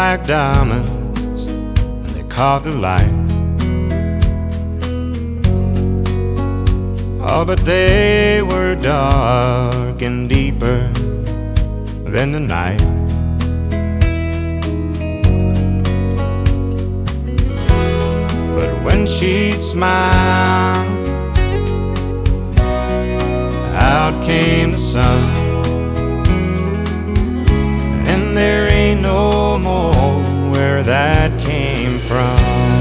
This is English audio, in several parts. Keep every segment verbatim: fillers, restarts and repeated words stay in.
like diamonds, and they caught the light. Oh, but they were dark and deeper than the night. But when she'd smile, out came the sun, and there ain't no more where that came from.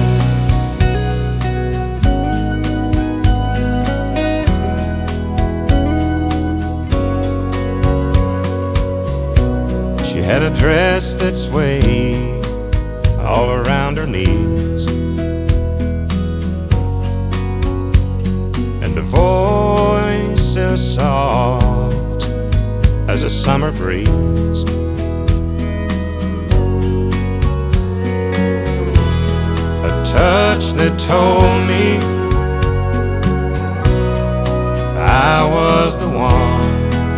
She had a dress that swayed all around her knees, and a voice as soft as a summer breeze. A touch that told me I was the one,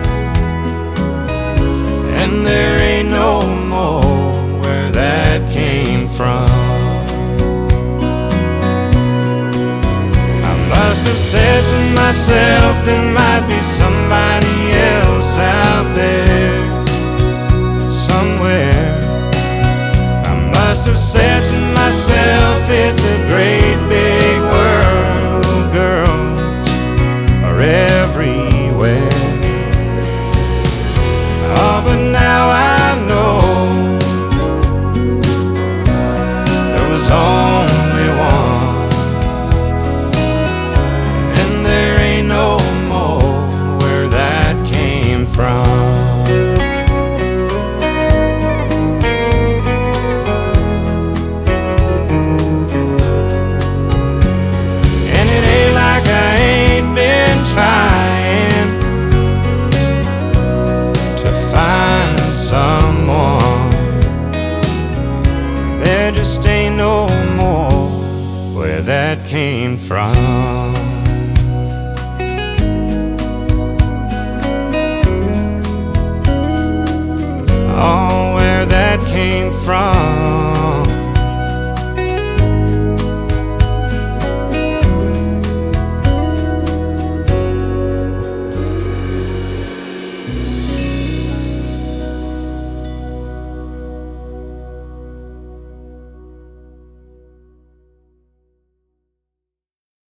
and there ain't no more where that came from. I must have said to myself that